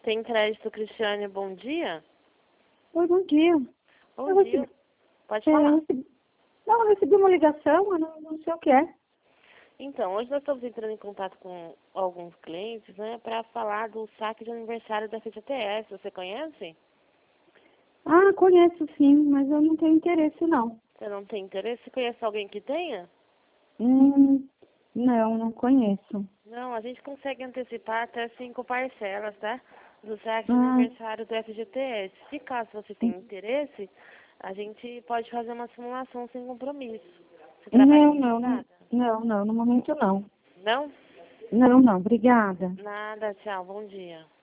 Tem crédito, Cristiane, bom dia? Oi, bom dia. Bom dia. Pode falar. Eu recebi uma ligação, eu não sei o que é. Então, hoje nós estamos entrando em contato com alguns clientes, né, para falar do saque de aniversário da FGTS. Você conhece? Ah, conheço sim, mas eu não tenho interesse não. Você não tem interesse? Você conhece alguém que tenha? Não conheço. Não, a gente consegue antecipar até 5 parcelas, tá? Do saque de Ah, aniversário do FGTS. Se caso você tenha interesse, a gente pode fazer uma simulação sem compromisso. Você trabalha registrada? no momento não. Não? Não, obrigada. Nada, tchau, bom dia.